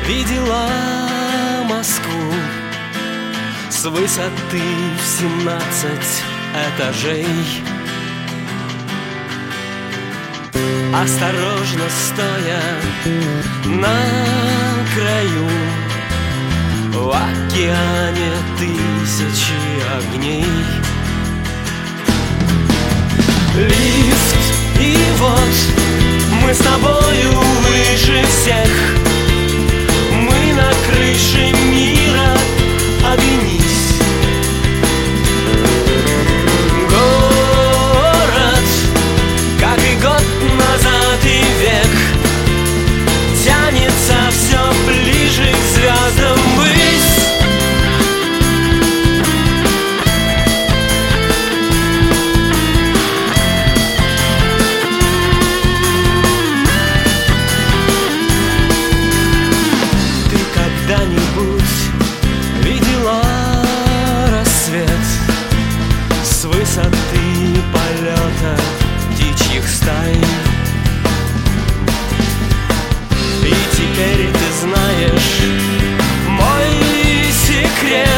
видела Москву с высоты в 17 этажей. Осторожно стоя на краю, в океане тысячи огней. Лифт, и вот мы с тобою выше всех. Мы на крыше мира, оглянись. Город, как и год назад и век, тянется все ближе к звездам ввысь. Ты когда-нибудь видела рассвет с высоты полета птичьих стай? И теперь ты знаешь мой секрет,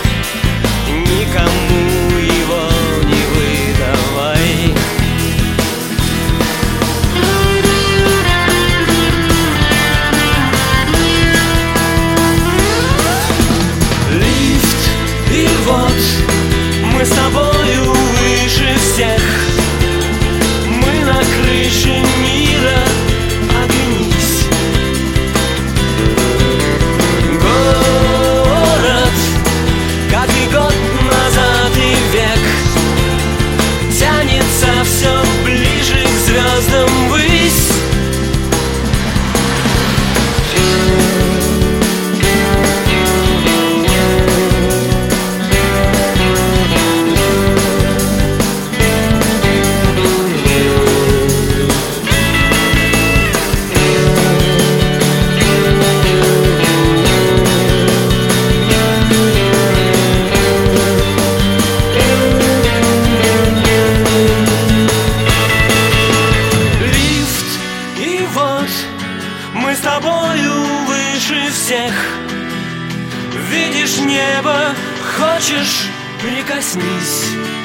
никому его не выдавай. Лифт, и вот мы с тобою выше всех. Мы на крыше мира, оглянись. Город, как и год назад и век, тянется все ближе к звездам ввысь. Мы с тобою выше всех. Видишь небо, хочешь — прикоснись.